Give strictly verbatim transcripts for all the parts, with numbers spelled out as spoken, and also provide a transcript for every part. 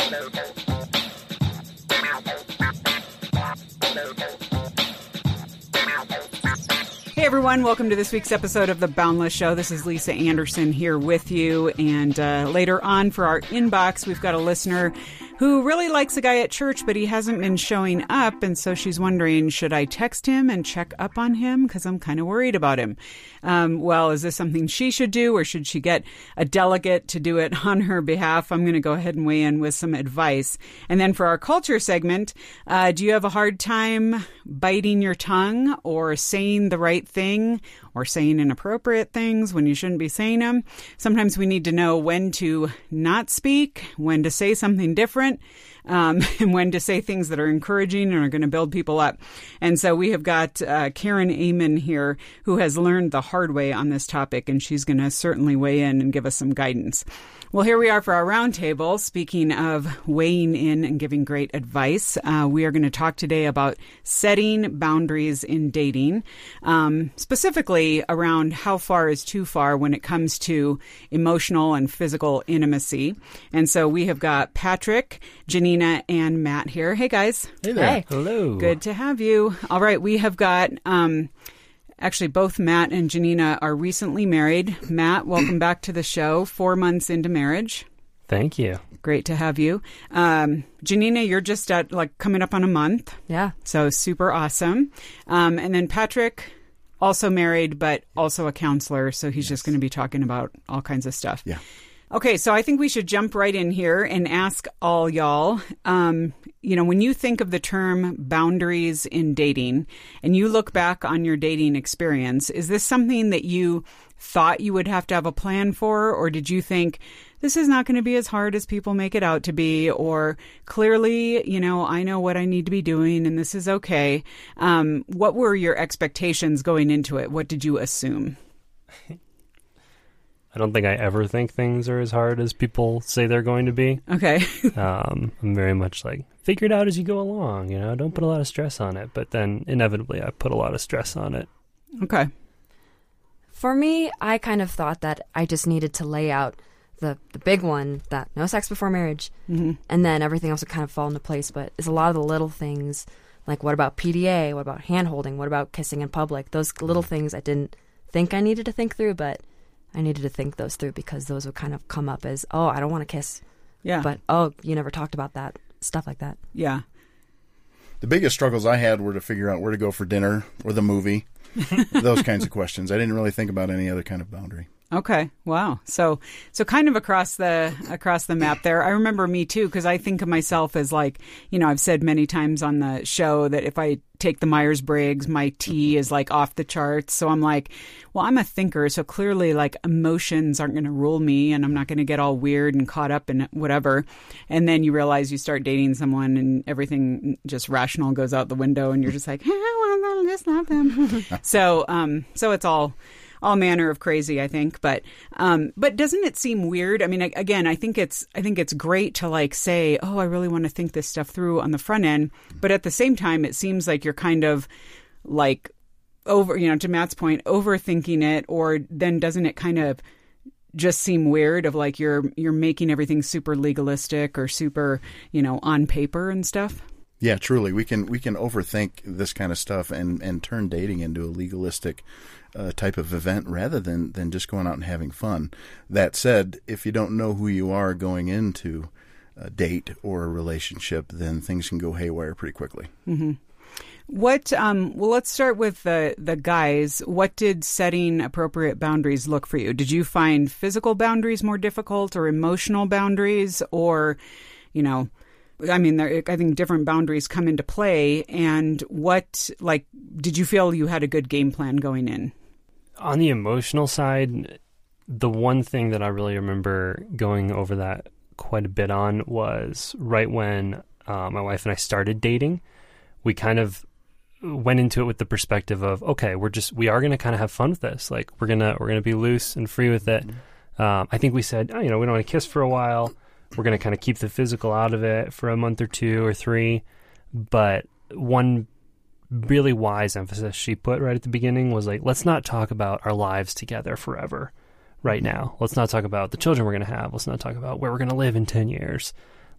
Hey everyone, welcome to this week's episode of The Boundless Show. This is Lisa Anderson here with you, and uh, later on for our inbox, we've got a listener who really likes a guy at church, but he hasn't been showing up, and so she's wondering, should I text him and check up on him? Because I'm kind of worried about him. Um, well, is this something she should do, or should she get a delegate to do it on her behalf? I'm going to go ahead and weigh in with some advice. And then for our culture segment, uh, do you have a hard time biting your tongue or saying the right thing or saying inappropriate things when you shouldn't be saying them? Sometimes we need to know when to not speak, when to say something different, um, and when to say things that are encouraging and are going to build people up. And so we have got uh, Karen Amen here, who has learned the hard way on this topic, and she's going to certainly weigh in and give us some guidance. Well, here we are for our roundtable. Speaking of weighing in and giving great advice, uh, we are going to talk today about setting boundaries in dating, um, specifically around how far is too far when it comes to emotional and physical intimacy. And so we have got Patrick, Janina, and Matt here. Hey, guys. Hey there. Hey. Hello. Good to have you. All right, we have got... Um, Actually, both Matt and Janina are recently married. Matt, welcome back to the show. Four months into marriage. Thank you. Great to have you. Um, Janina, you're just at like coming up on a month. Yeah. So super awesome. Um, and then Patrick, also married, but also a counselor. So he's yes. just going to be talking about all kinds of stuff. Yeah. Okay, so I think we should jump right in here and ask all y'all, um, you know, when you think of the term boundaries in dating and you look back on your dating experience, is this something that you thought you would have to have a plan for, or did you think this is not going to be as hard as people make it out to be, or clearly, you know, I know what I need to be doing and this is okay? Um, what were your expectations going into it? What did you assume? I don't think I ever think things are as hard as people say they're going to be. Okay. um, I'm very much like, figure it out as you go along, you know, don't put a lot of stress on it. But then inevitably I put a lot of stress on it. Okay. For me, I kind of thought that I just needed to lay out the, the big one, that no sex before marriage, mm-hmm. and then everything else would kind of fall into place. But it's a lot of the little things, like what about P D A, what about hand-holding, what about kissing in public? Those little things I didn't think I needed to think through, but I needed to think those through because those would kind of come up as, oh, I don't want to kiss. Yeah. But, oh, you never talked about that. Stuff like that. Yeah. The biggest struggles I had were to figure out where to go for dinner or the movie. Those kinds of questions. I didn't really think about any other kind of boundary. Okay. Wow. So, so kind of across the, across the map there. I remember me too, because I think of myself as like, you know, I've said many times on the show that if I take the Myers-Briggs, my T is like off the charts. So I'm like, well, I'm a thinker. So clearly like emotions aren't going to rule me and I'm not going to get all weird and caught up in whatever. And then you realize you start dating someone and everything just rational goes out the window and you're just like, I want to just love them. so, um, so it's all, all manner of crazy, I think. But, um, but doesn't it seem weird? I mean, again, I think it's, I think it's great to like say, oh, I really want to think this stuff through on the front end. But at the same time, it seems like you're kind of like over, you know, to Matt's point, overthinking it, or then doesn't it kind of just seem weird of like you're, you're making everything super legalistic or super, you know, on paper and stuff? Yeah, truly. We can, we can overthink this kind of stuff and, and turn dating into a legalistic Uh, type of event rather than, than just going out and having fun. That said, if you don't know who you are going into a date or a relationship, then things can go haywire pretty quickly. Mm-hmm. What? Um, well, let's start with the the guys. What did setting appropriate boundaries look for you? Did you find physical boundaries more difficult, or emotional boundaries, or, you know? I mean, there, I think different boundaries come into play. And what, like, did you feel you had a good game plan going in? On the emotional side, the one thing that I really remember going over that quite a bit on was right when uh, my wife and I started dating. We kind of went into it with the perspective of, okay, we're just, we are going to kind of have fun with this. Like, we're going to, we're going to be loose and free with it. Mm-hmm. Um, I think we said, oh, you know, we don't want to kiss for a while. We're going to kind of keep the physical out of it for a month or two or three. But one really wise emphasis she put right at the beginning was like, let's not talk about our lives together forever right now. Let's not talk about the children we're going to have. Let's not talk about where we're going to live in ten years.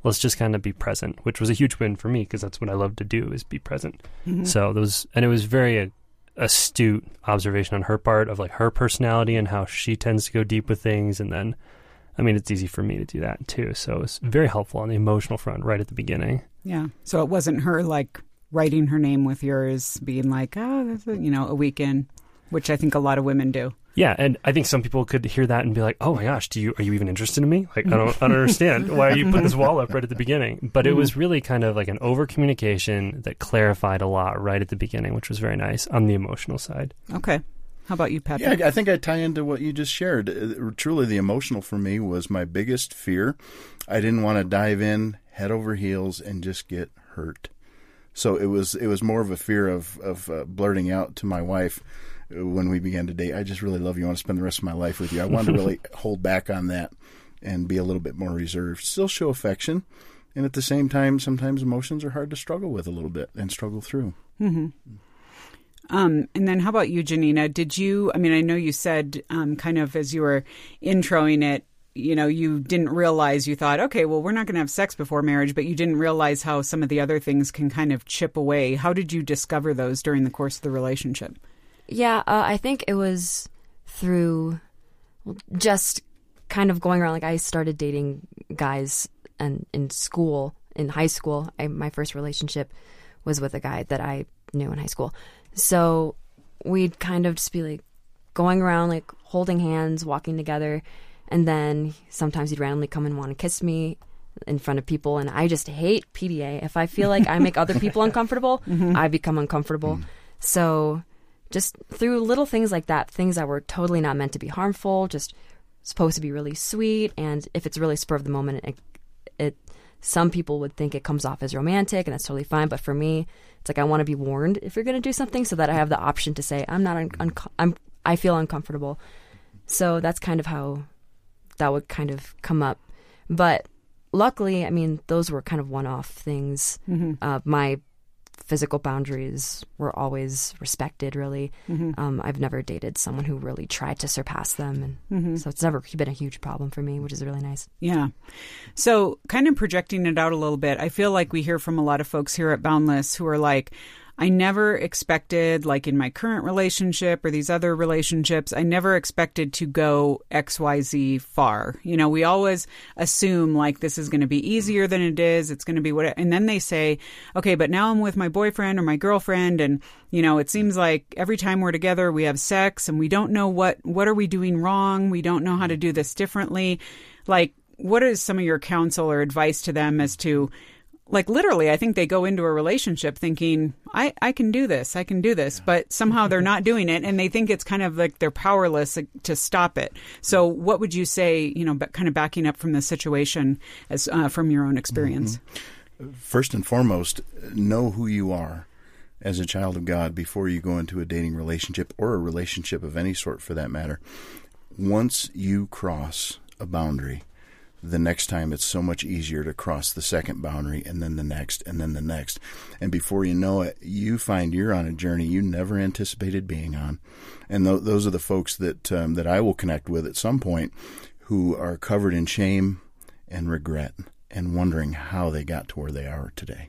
let's just kind of be present, which was a huge win for me because that's what I love to do is be present. Mm-hmm. So those, and it was very uh, astute observation on her part of like her personality and how she tends to go deep with things. And then, I mean, it's easy for me to do that too. So it's very helpful on the emotional front right at the beginning. Yeah. So it wasn't her like writing her name with yours, being like, oh, that's a, you know, a weekend, which I think a lot of women do. Yeah, and I think some people could hear that and be like, "Oh my gosh, do you are you even interested in me? Like, I don't, I don't understand why are you putting this wall up right at the beginning." But it was really kind of like an over communication that clarified a lot right at the beginning, which was very nice on the emotional side. Okay, how about you, Patrick? Yeah, I think I tie into what you just shared. Uh, Truly, the emotional for me was my biggest fear. I didn't want to dive in head over heels and just get hurt. So it was it was more of a fear of of uh, blurting out to my wife when we began to date, I just really love you. I want to spend the rest of my life with you. I wanted to really hold back on that and be a little bit more reserved. Still show affection. And at the same time, sometimes emotions are hard to struggle with a little bit and struggle through. Mm-hmm. Um, and then how about you, Janina? Did you, I mean, I know you said um, kind of as you were introing it, you know, you didn't realize, you thought, okay, well, we're not going to have sex before marriage, but you didn't realize how some of the other things can kind of chip away. How did you discover those during the course of the relationship? Yeah, uh, I think it was through just kind of going around. Like I started dating guys and in school, in high school. I, my first relationship was with a guy that I knew in high school. So we'd kind of just be like going around, like holding hands, walking together. And then sometimes he'd randomly come and want to kiss me in front of people. And I just hate P D A. If I feel like I make other people uncomfortable, mm-hmm. I become uncomfortable. Mm. So just through little things like that, things that were totally not meant to be harmful, just supposed to be really sweet. And if it's really spur of the moment, it, it some people would think it comes off as romantic, and that's totally fine. But for me, it's like I want to be warned if you're going to do something, so that I have the option to say I'm not, un- un- I'm, I feel uncomfortable. So that's kind of how that would kind of come up. But luckily, I mean, those were kind of one-off things. Mm-hmm. Uh, my physical boundaries were always respected, really. Mm-hmm. Um, I've never dated someone who really tried to surpass them. And mm-hmm. so it's never been a huge problem for me, which is really nice. Yeah. So kind of projecting it out a little bit, I feel like we hear from a lot of folks here at Boundless who are like, I never expected, like in my current relationship or these other relationships, I never expected to go X Y Z far. You know, we always assume like this is going to be easier than it is. It's going to be what, and then they say, okay, but now I'm with my boyfriend or my girlfriend. And, you know, it seems like every time we're together, we have sex and we don't know what, what are we doing wrong? We don't know how to do this differently. Like, what is some of your counsel or advice to them as to, like, literally, I think they go into a relationship thinking, I, I can do this, I can do this, but somehow they're not doing it, and they think it's kind of like they're powerless to stop it. So what would you say, you know, kind of backing up from the situation as uh, from your own experience? Mm-hmm. First and foremost, know who you are as a child of God before you go into a dating relationship or a relationship of any sort for that matter. Once you cross a boundary, the next time it's so much easier to cross the second boundary and then the next and then the next. And before you know it, you find you're on a journey you never anticipated being on. And th- those are the folks that um, that I will connect with at some point who are covered in shame and regret and wondering how they got to where they are today.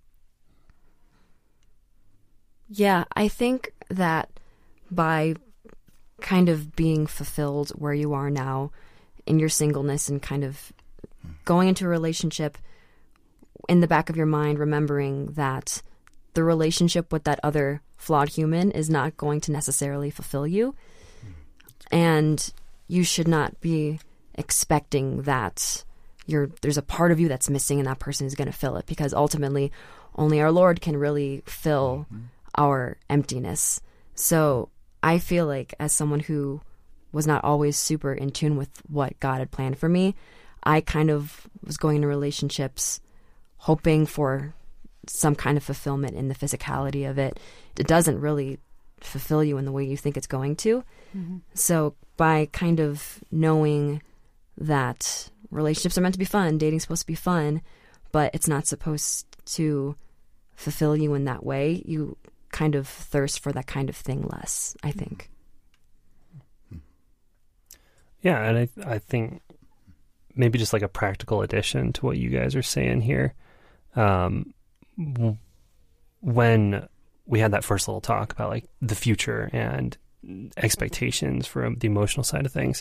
Yeah, I think that by kind of being fulfilled where you are now, in your singleness and kind of going into a relationship, in the back of your mind, remembering that the relationship with that other flawed human is not going to necessarily fulfill you. And you should not be expecting that you're, there's a part of you that's missing and that person is going to fill it, because ultimately only our Lord can really fill mm-hmm. our emptiness. So I feel like as someone who was not always super in tune with what God had planned for me, I kind of was going into relationships hoping for some kind of fulfillment in the physicality of it. It doesn't really fulfill you in the way you think it's going to. Mm-hmm. So by kind of knowing that relationships are meant to be fun, dating's supposed to be fun, but it's not supposed to fulfill you in that way, you kind of thirst for that kind of thing less, I think. Mm-hmm. Yeah, and I I think maybe just like a practical addition to what you guys are saying here. Um, w- when we had that first little talk about like the future and expectations for the emotional side of things,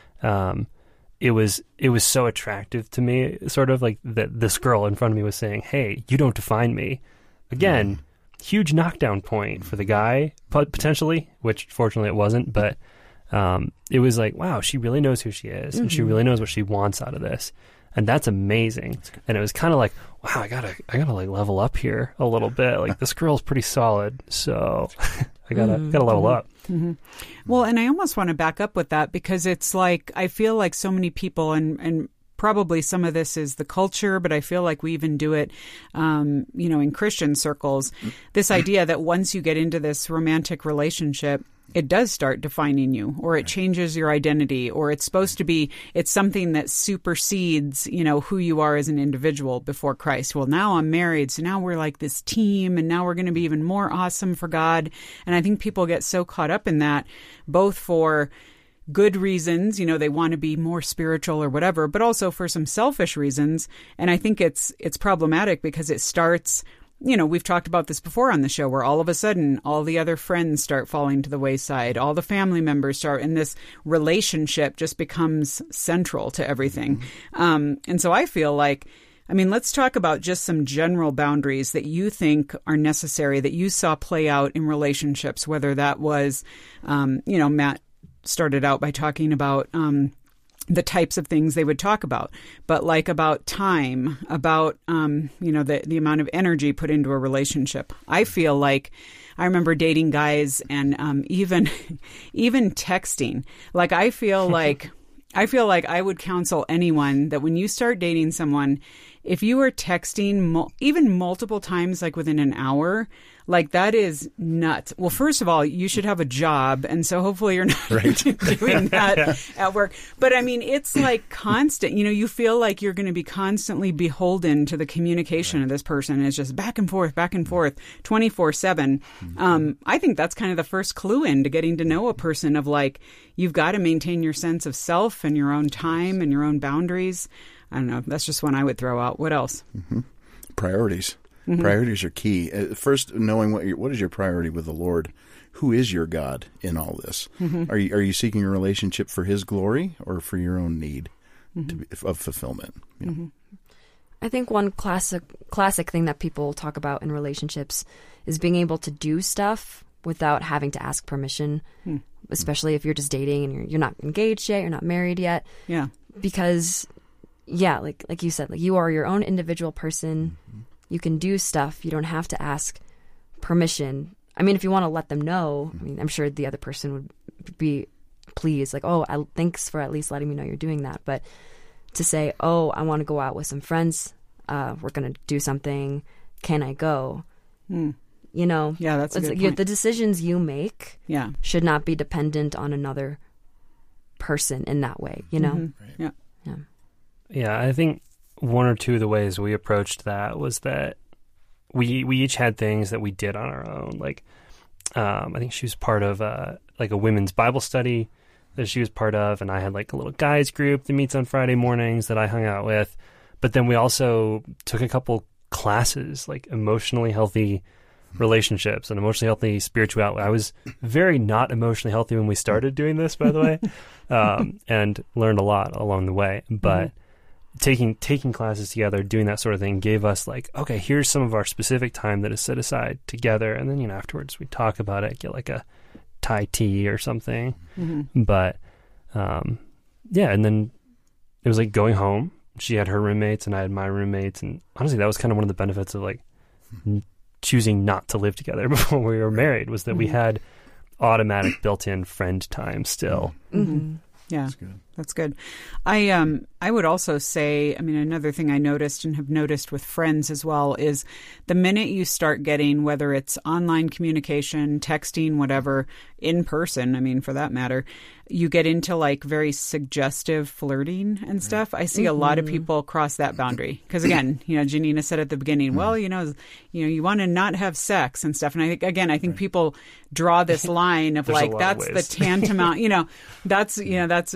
um, it was it was so attractive to me, sort of like that this girl in front of me was saying, "Hey, you don't define me." Again, mm. huge knockdown point for the guy, potentially, which fortunately it wasn't, but um, it was like, wow, she really knows who she is, mm-hmm. and she really knows what she wants out of this. And that's amazing. That's and it was kind of like, wow, I gotta, I gotta like level up here a little bit. Like this girl's pretty solid, so I gotta, mm-hmm. gotta level up. Mm-hmm. Well, and I almost want to back up with that because it's like I feel like so many people, and and probably some of this is the culture, but I feel like we even do it, um, you know, in Christian circles. This idea that once you get into this romantic relationship, it does start defining you, or it changes your identity, or it's supposed to be, it's something that supersedes, you know, who you are as an individual before Christ. Well, now I'm married, so now we're like this team, and now we're going to be even more awesome for God. And I think people get so caught up in that, both for good reasons, you know, they want to be more spiritual or whatever, but also for some selfish reasons. And I think it's it's problematic because it starts, you know, we've talked about this before on the show, where all of a sudden all the other friends start falling to the wayside, all the family members start, and this relationship just becomes central to everything. Mm-hmm. Um, and so I feel like, I mean, let's talk about just some general boundaries that you think are necessary, that you saw play out in relationships, whether that was, um, you know, Matt started out by talking about um, the types of things they would talk about, but like about time, about, um, you know, the, the amount of energy put into a relationship. I feel like I remember dating guys and um, even even texting. Like I feel like I feel like I would counsel anyone that when you start dating someone, if you are texting mo- even multiple times, like within an hour, like that is nuts. Well, first of all, you should have a job. And so hopefully you're not right. doing that yeah. at work. But I mean, it's like constant, you know, you feel like you're going to be constantly beholden to the communication right. of this person. It's just back and forth, back and forth, twenty-four seven. Mm-hmm. Um, I think that's kind of the first clue into getting to know a person of like, you've got to maintain your sense of self and your own time and your own boundaries. I don't know. That's just one I would throw out. What else? Mm-hmm. Priorities. Mm-hmm. Priorities are key. Uh, first, knowing what your, what is your priority with the Lord. Who is your God in all this? Mm-hmm. Are you are you seeking a relationship for His glory or for your own need mm-hmm. to be, of fulfillment? You know? Mm-hmm. I think one classic classic thing that people talk about in relationships is being able to do stuff without having to ask permission, mm-hmm. especially if you're just dating and you're, you're not engaged yet, you're not married yet. Yeah, because yeah, like like you said, like you are your own individual person. Mm-hmm. You can do stuff. You don't have to ask permission. I mean, if you want to let them know, I mean, I'm sure the other person would be pleased. Like, oh, I, thanks for at least letting me know you're doing that. But to say, oh, I want to go out with some friends. Uh, we're going to do something. Can I go? Mm. You know? Yeah, that's a good like, point. The decisions you make yeah. should not be dependent on another person in that way, you know? Mm-hmm. Right. Yeah. Yeah. Yeah, I think one or two of the ways we approached that was that we we each had things that we did on our own. Like, um, I think she was part of uh, like a women's Bible study that she was part of, and I had like a little guys group that meets on Friday mornings that I hung out with. But then we also took a couple classes, like emotionally healthy relationships and emotionally healthy spirituality. I was very not emotionally healthy when we started doing this, by the way, um, and learned a lot along the way. But mm-hmm. taking taking classes together, doing that sort of thing gave us like, okay, here's some of our specific time that is set aside together. And then, you know, afterwards we talk about it, get like a Thai tea or something. Mm-hmm. But, um, yeah. And then it was like going home. She had her roommates and I had my roommates. And honestly, that was kind of one of the benefits of like n- choosing not to live together before we were married, was that mm-hmm. we had automatic built-in friend time still. Mm-hmm. Yeah, that's good. That's good. I um I would also say, I mean, another thing I noticed and have noticed with friends as well is the minute you start getting, whether it's online communication, texting, whatever, in person, I mean, for that matter, you get into like very suggestive flirting and stuff. I see mm-hmm. a lot of people cross that boundary because, again, you know, Janina said at the beginning, mm-hmm. well, you know, you know, you want to not have sex and stuff. And I think, again, I think right. people draw this line of like, that's of the tantamount, you know, that's, you know, that's the pair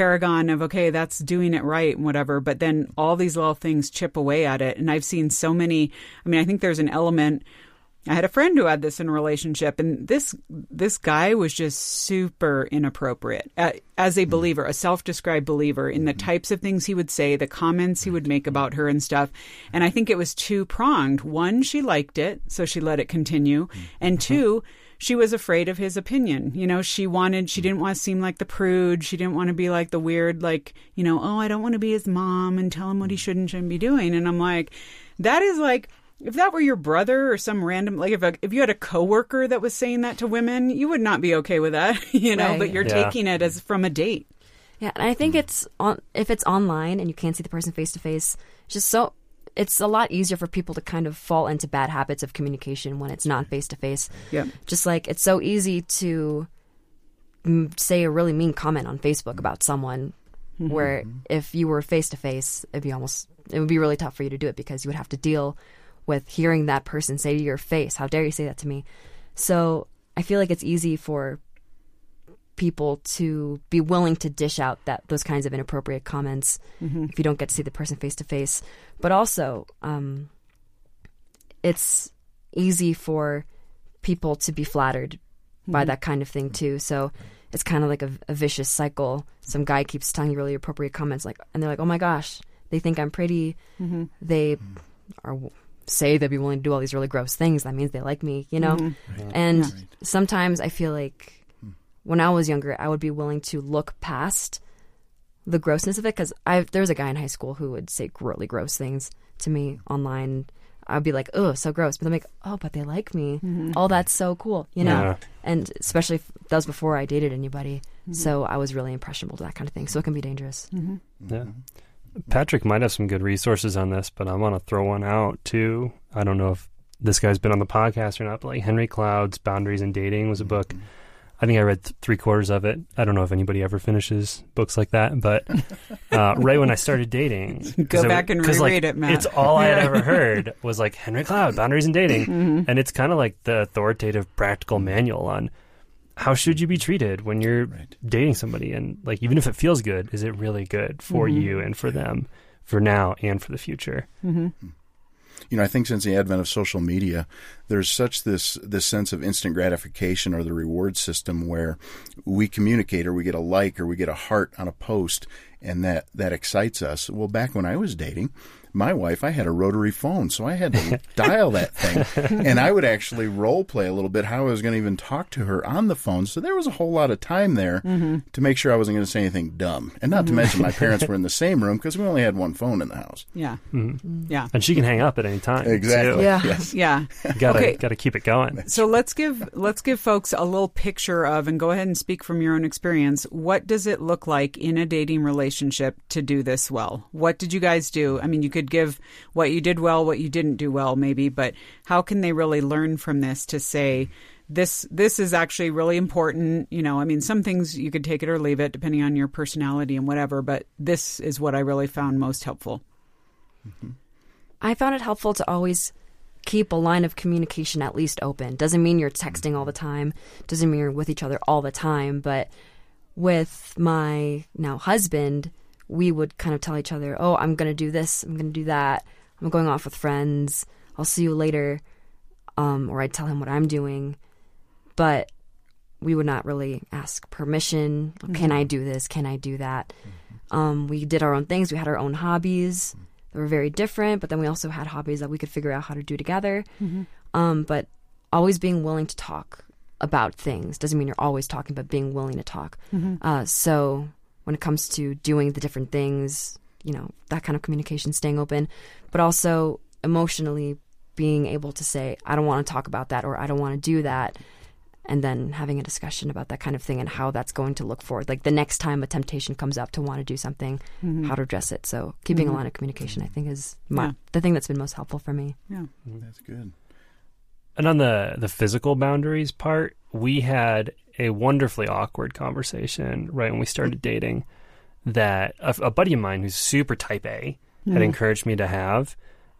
paragon of, okay, that's doing it right and whatever. But then all these little things chip away at it. And I've seen so many, I mean, I think there's an element. I had a friend who had this in a relationship, and this this guy was just super inappropriate uh, as a believer, a self-described believer, in the types of things he would say, the comments he would make about her and stuff. And I think it was two-pronged. One, she liked it, so she let it continue. And two, she was afraid of his opinion. You know, she wanted, she didn't want to seem like the prude. She didn't want to be like the weird, like, you know, oh, I don't want to be his mom and tell him what he should and shouldn't be doing. And I'm like, that is like, if that were your brother or some random, like if a, if you had a coworker that was saying that to women, you would not be okay with that, you know, Right. but you're Yeah. taking it as from a date. Yeah, and I think it's on if it's online and you can't see the person face to face, it's just so it's a lot easier for people to kind of fall into bad habits of communication when it's not face to face. Yeah. Just like it's so easy to mm, say a really mean comment on Facebook about someone, Mm-hmm. where if you were face to face, it'd be almost it would be really tough for you to do it because you would have to deal with hearing that person say to your face, "How dare you say that to me?" So I feel like it's easy for people to be willing to dish out that those kinds of inappropriate comments Mm-hmm. if you don't get to see the person face to face. But also, um, it's easy for people to be flattered by that kind of thing too. So it's kind of like a, a vicious cycle. Some guy keeps telling you really appropriate comments, like, and they're like, "Oh my gosh, they think I'm pretty." Mm-hmm. They are say they'd be willing to do all these really gross things. That means they like me, you know. Mm-hmm. And Right. sometimes I feel like when I was younger, I would be willing to look past the grossness of it because I there was a guy in high school who would say really gross things to me online. I'd be like, "Oh, so gross," but I'm like, "Oh, but they like me. Mm-hmm. Oh, that's so cool," you know. Yeah. And especially if that was before I dated anybody, so I was really impressionable to that kind of thing. So it can be dangerous. Mm-hmm. Yeah. Patrick might have some good resources on this, but I want to throw one out too. I don't know if this guy's been on the podcast or not, but like Henry Cloud's Boundaries in Dating was a book. I think I read th- three quarters of it. I don't know if anybody ever finishes books like that, but uh, right when I started dating, Go 'cause it- back and 'cause, reread like, it, Matt. It's all I had ever heard was like Henry Cloud, Boundaries in Dating, Mm-hmm. and it's kind of like the authoritative practical manual on how should you be treated when you're Right. dating somebody, and like even if it feels good, is it really good for Mm-hmm. you and for them, for now and for the future? Mm-hmm. You know, I think since the advent of social media, there's such this this sense of instant gratification or the reward system where we communicate or we get a like or we get a heart on a post, and that, that excites us. Well, back when I was dating, my wife, I had a rotary phone, so I had to dial that thing. And I would actually role play a little bit how I was going to even talk to her on the phone. So there was a whole lot of time there Mm-hmm. to make sure I wasn't going to say anything dumb. And not to mention my parents were in the same room because we only had one phone in the house. Yeah. Mhm. Yeah. And she can hang up at any time. Exactly. too. Yeah. Yes. Yeah. You gotta Okay. gotta keep it going. So let's give let's give folks a little picture of, and go ahead and speak from your own experience. What does it look like in a dating relationship to do this well? What did you guys do? I mean, you could give what you did well, what you didn't do well, maybe, but how can they really learn from this to say this this is actually really important? You know, I mean, some things you could take it or leave it depending on your personality and whatever, but this is what I really found most helpful. I found it helpful to always keep a line of communication at least open. Doesn't mean you're texting all the time. Doesn't mean you're with each other all the time. But with my now husband, we would kind of tell each other, "Oh, I'm going to do this. I'm going to do that. I'm going off with friends. I'll see you later." Um, or I'd tell him what I'm doing. But we would not really ask permission. Can I do this? Can I do that? Um, we did our own things. We had our own hobbies. They were very different, but then we also had hobbies that we could figure out how to do together. Mm-hmm. Um, but always being willing to talk about things doesn't mean you're always talking, but being willing to talk. Mm-hmm. Uh, so when it comes to doing the different things, you know, that kind of communication, staying open, but also emotionally being able to say, "I don't want to talk about that," or "I don't want to do that." And then having a discussion about that kind of thing and how that's going to look forward. Like the next time a temptation comes up to want to do something, Mm-hmm. how to address it. So keeping Mhm. a line of communication, I think, is my, Yeah. the thing that's been most helpful for me. Yeah. That's good. And on the the physical boundaries part, we had a wonderfully awkward conversation right when we started dating that a, a buddy of mine who's super type A had Mhm. encouraged me to have.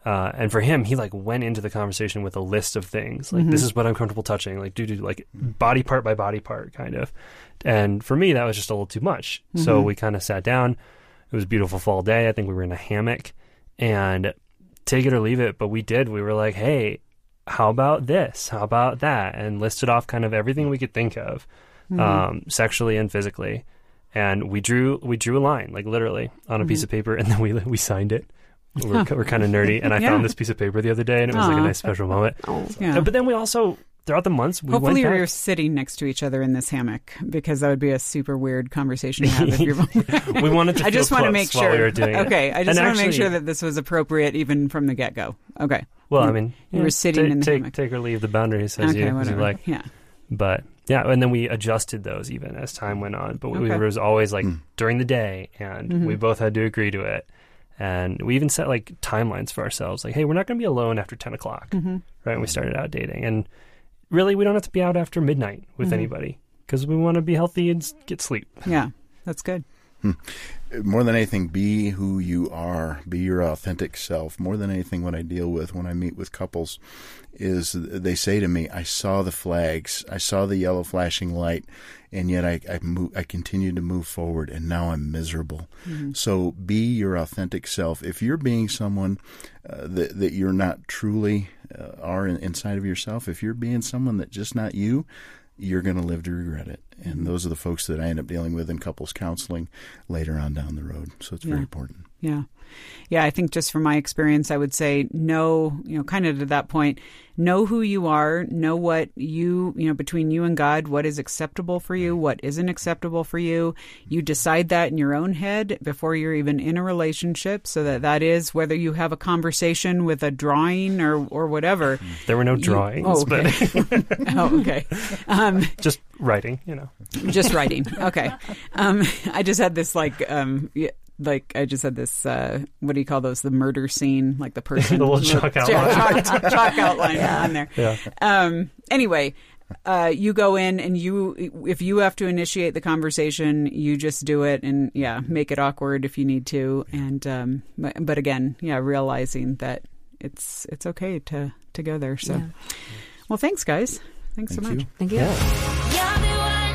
Uh, and for him, he like went into the conversation with a list of things. Like, mm-hmm. this is what I'm comfortable touching. Like, do, do, like body part by body part kind of. And for me, that was just a little too much. Mm-hmm. So we kind of sat down. It was a beautiful fall day. I think we were in a hammock, and take it or leave it. But we did. We were like, hey, how about this? How about that? And listed off kind of everything we could think of, mm-hmm. um, sexually and physically. And we drew, we drew a line, like literally on a mm-hmm. piece of paper, and then we, we signed it. We're, we're kind of nerdy, and I yeah. found this piece of paper the other day, and it was Aww. like a nice special moment. Oh, yeah. But then we also, throughout the months, we hopefully went back. you're sitting next to each other in this hammock, because that would be a super weird conversation to have. If you're we wanted to. I just want to make sure. We were doing okay, it. I just and want actually, to make sure that this was appropriate even from the get go. Okay. Well, you, I mean, you yeah, were sitting take, in the take, hammock. Take or leave the boundaries as, okay, you, as you like. Yeah. But yeah, and then we adjusted those even as time went on. But we, okay. it was always like mm. during the day, and mm-hmm. we both had to agree to it. And we even set like timelines for ourselves. Like, hey, we're not going to be alone after ten o'clock, mm-hmm. right? When we started out dating. And really, we don't have to be out after midnight with mm-hmm. anybody, because we want to be healthy and get sleep. Yeah, that's good. Hmm. More than anything, be who you are. Be your authentic self. More than anything, what I deal with when I meet with couples is they say to me, I saw the flags. I saw the yellow flashing light, and yet I I, move, I continued to move forward, and now I'm miserable. Mm-hmm. So be your authentic self. If you're being someone uh, that, that you're not truly uh, are in, inside of yourself, if you're being someone that's just not you, you're going to live to regret it. And those are the folks that I end up dealing with in couples counseling later on down the road. So it's yeah. very important. Yeah. Yeah, I think just from my experience, I would say know, you know, kind of to that point, know who you are, know what you, you know, between you and God, what is acceptable for you, what isn't acceptable for you. You decide that in your own head before you're even in a relationship, so that that is whether you have a conversation with a drawing or, or whatever. There were no drawings. You, oh, okay. But oh, okay. Um, just writing, you know. Just writing. Okay. Um, I just had this like, um, yeah, Like, I just had this, uh, what do you call those? The murder scene, like the person. the little chalk outline. Chalk, chalk outline yeah. on there. Yeah. Um, anyway, uh, you go in and you, if you have to initiate the conversation, you just do it and, yeah, make it awkward if you need to. And, um, but, but again, yeah, realizing that it's, it's okay to, to go there. So, yeah. Well, thanks, guys. Thanks Thank so much. You. Thank you. Yeah.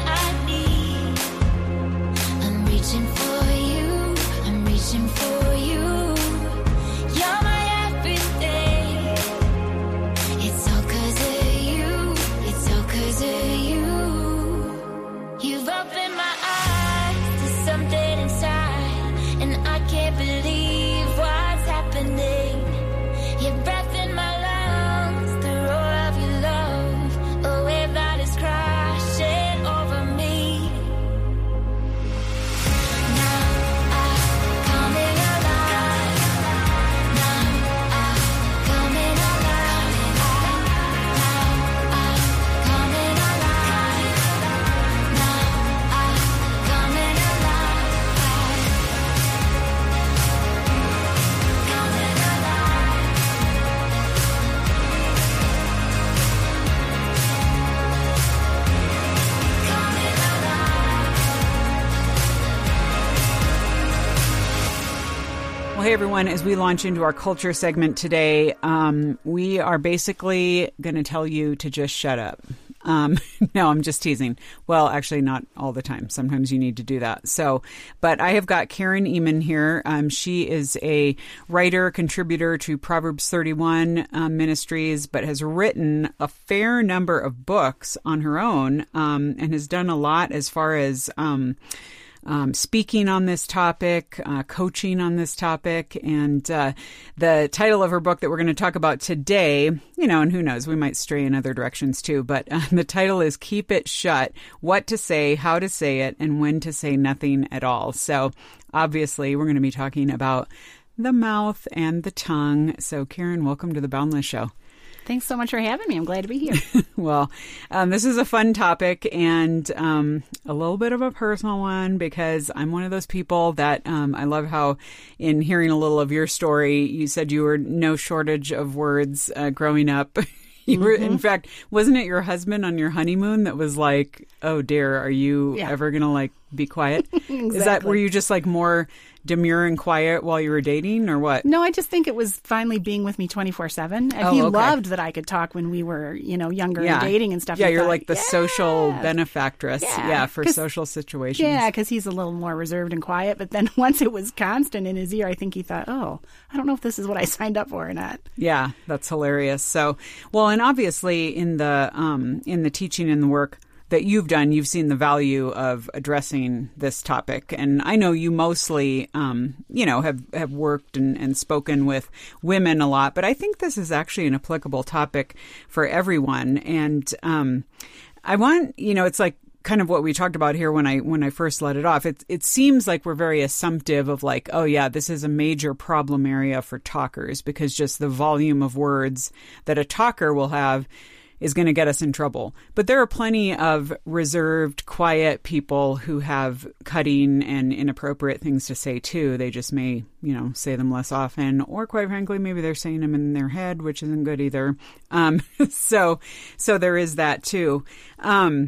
Reaching for you, I'm reaching for you. You're my everything. It's all 'cause of you. It's all 'cause of you. You've opened my eyes to something inside, and I can't believe what's happening. Your breath in my lungs, the roar of your love, a wave that is crashing over me. Well, hey, everyone, as we launch into our culture segment today, um, we are basically going to tell you to just shut up. Um, no, I'm just teasing. Well, actually, not all the time. Sometimes you need to do that. So, but I have got Karen Eman here. Um, she is a writer, contributor to Proverbs thirty-one um, Ministries, but has written a fair number of books on her own um, and has done a lot as far as um Um, speaking on this topic, uh, coaching on this topic, and uh, the title of her book that we're going to talk about today, you know, and who knows, we might stray in other directions too, but uh, the title is Keep It Shut, What to Say, How to Say It, and When to Say Nothing at All. So obviously we're going to be talking about the mouth and the tongue. So Karen, welcome to the Boundless Show. Thanks so much for having me. I'm glad to be here. Well, um, this is a fun topic and um, a little bit of a personal one, because I'm one of those people that um, I love how in hearing a little of your story, you said you were no shortage of words uh, growing up. You were, mm-hmm. in fact, wasn't it your husband on your honeymoon that was like, oh dear, are you yeah. ever going to like be quiet. Is that, Exactly. were you just like more demure and quiet while you were dating or what? No, I just think it was finally being with me twenty-four seven. And Oh, he okay. loved that I could talk when we were, you know, younger and dating and stuff. Yeah, He you're thought, like the yeah. social benefactress. Yeah, Yeah, for 'cause- social situations. Yeah, because he's a little more reserved and quiet. But then once it was constant in his ear, I think he thought, oh, I don't know if this is what I signed up for or not. Yeah, that's hilarious. So, well, and obviously in the um, in the teaching and the work that you've done, you've seen the value of addressing this topic. And I know you mostly, um, you know, have, have worked and, and spoken with women a lot, but I think this is actually an applicable topic for everyone. And um, I want, you know, it's like kind of what we talked about here when I when I first let it off. It, it seems like we're very assumptive of like, oh, yeah, this is a major problem area for talkers because just the volume of words that a talker will have is going to get us in trouble. But there are plenty of reserved, quiet people who have cutting and inappropriate things to say too. They just may, you know, say them less often, or quite frankly, maybe they're saying them in their head, which isn't good either. Um, so, so there is that too. Um,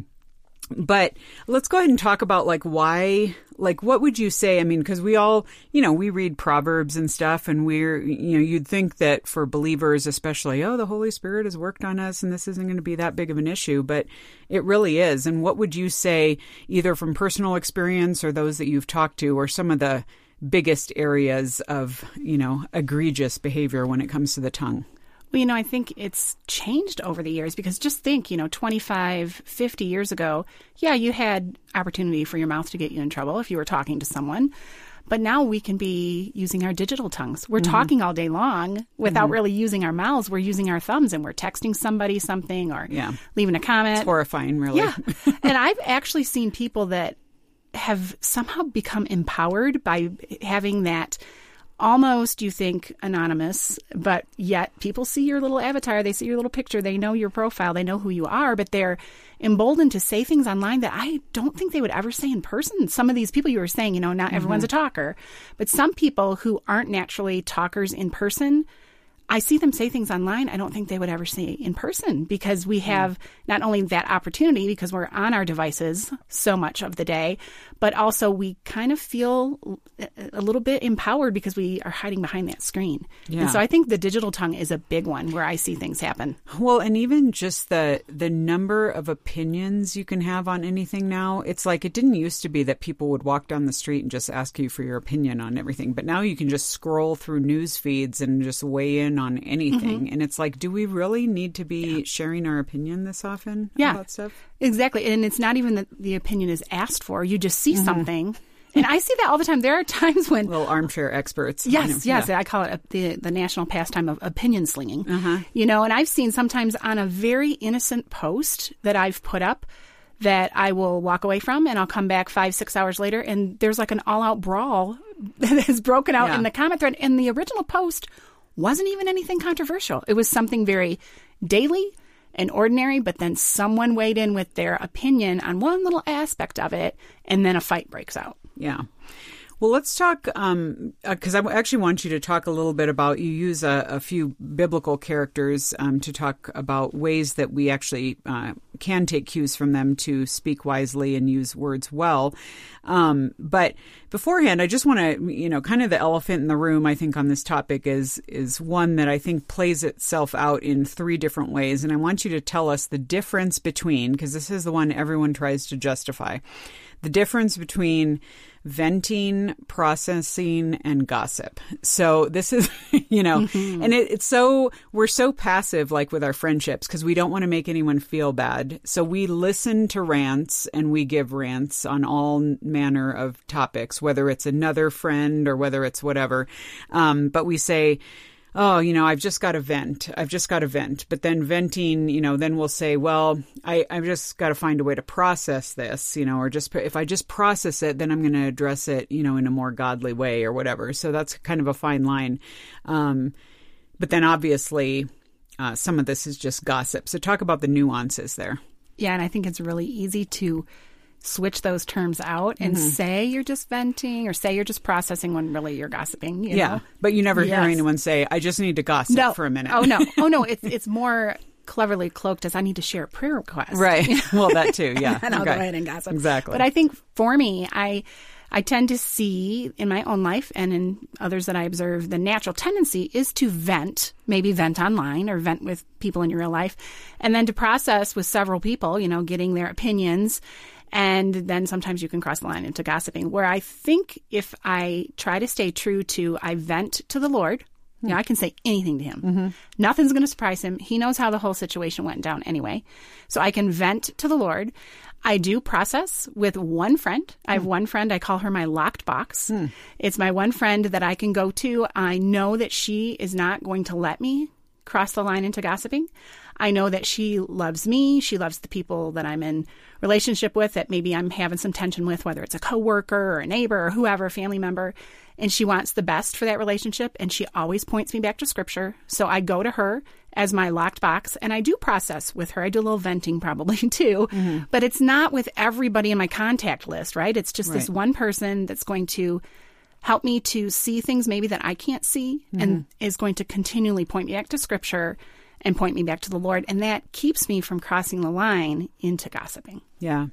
But let's go ahead and talk about like why, like what would you say? I mean, because we all, you know, we read Proverbs and stuff and we're, you know, you'd think that for believers especially, oh, the Holy Spirit has worked on us and this isn't going to be that big of an issue, but it really is. And what would you say, either from personal experience or those that you've talked to, or some of the biggest areas of, you know, egregious behavior when it comes to the tongue? Well, you know, I think it's changed over the years because just think, you know, twenty-five, fifty years ago, yeah, you had opportunity for your mouth to get you in trouble if you were talking to someone. But now we can be using our digital tongues. We're mm-hmm. talking all day long without mm-hmm. really using our mouths. We're using our thumbs and we're texting somebody something or yeah. leaving a comment. It's horrifying, really. Yeah. And I've actually seen people that have somehow become empowered by having that almost, you think, anonymous, but yet people see your little avatar, they see your little picture, they know your profile, they know who you are, but they're emboldened to say things online that I don't think they would ever say in person. Some of these people you were saying, you know, not mm-hmm. everyone's a talker, but some people who aren't naturally talkers in person, I see them say things online I don't think they would ever say in person because we have not only that opportunity because we're on our devices so much of the day, but also we kind of feel a little bit empowered because we are hiding behind that screen. Yeah. And so I think the digital tongue is a big one where I see things happen. Well, and even just the the number of opinions you can have on anything now, it's like it didn't used to be that people would walk down the street and just ask you for your opinion on everything. But now you can just scroll through news feeds and just weigh in on anything. Mm-hmm. And it's like, do we really need to be yeah. sharing our opinion this often yeah, about stuff? Exactly. And it's not even that the opinion is asked for. You just see mm-hmm. something. And I see that all the time. There are times when... Little armchair experts. Yes, you know, yes. yeah. I call it a, the, the national pastime of opinion slinging. Uh-huh. You know, and I've seen sometimes on a very innocent post that I've put up that I will walk away from and I'll come back five, six hours later and there's like an all-out brawl that has broken out yeah. in the comment thread. And the original post wasn't even anything controversial. It was something very daily and ordinary, but then someone weighed in with their opinion on one little aspect of it, and then a fight breaks out. Yeah. Well, let's talk, um, because I actually want you to talk a little bit about, you use a, a few biblical characters um, to talk about ways that we actually uh, can take cues from them to speak wisely and use words well. Um, but beforehand, I just want to, you know, kind of the elephant in the room, I think, on this topic is is one that I think plays itself out in three different ways. And I want you to tell us the difference between, because this is the one everyone tries to justify, the difference between venting, processing, and gossip. So this is, you know, mm-hmm. and it, it's so, we're so passive, like with our friendships, because we don't want to make anyone feel bad. So we listen to rants and we give rants on all manner of topics, whether it's another friend or whether it's whatever. Um, but we say, oh, you know, I've just got to vent. I've just got to vent. But then venting, you know, then we'll say, well, I, I've just got to find a way to process this, you know, or just if I just process it, then I'm going to address it, you know, in a more godly way or whatever. So that's kind of a fine line. Um, but then obviously uh, some of this is just gossip. So talk about the nuances there. Yeah, and I think it's really easy to switch those terms out and mm-hmm. say you're just venting or say you're just processing when really you're gossiping. You yeah, know? But you never yes. hear anyone say, I just need to gossip no. for a minute. Oh, no. Oh, no. It's, it's more cleverly cloaked as I need to share a prayer request. Right. Well, that too. Yeah. And I'll Okay. go ahead and gossip. Exactly. But I think for me, I I tend to see in my own life and in others that I observe, the natural tendency is to vent, maybe vent online or vent with people in your real life, and then to process with several people, you know, getting their opinions. And then sometimes you can cross the line into gossiping, where I think if I try to stay true to, I vent to the Lord, you know, I can say anything to him. Mm-hmm. Nothing's going to surprise him. He knows how the whole situation went down anyway. So I can vent to the Lord. I do process with one friend. I have one friend. I call her my locked box. Mm. It's my one friend that I can go to. I know that she is not going to let me cross the line into gossiping. I know that she loves me. She loves the people that I'm in relationship with that maybe I'm having some tension with, whether it's a coworker or a neighbor or whoever, a family member. And she wants the best for that relationship. And she always points me back to scripture. So I go to her as my locked box, and I do process with her. I do a little venting probably too, mm-hmm. but it's not with everybody in my contact list, right? It's just right. this one person that's going to help me to see things maybe that I can't see, mm-hmm. and is going to continually point me back to scripture and point me back to the Lord. And that keeps me from crossing the line into gossiping. Yeah.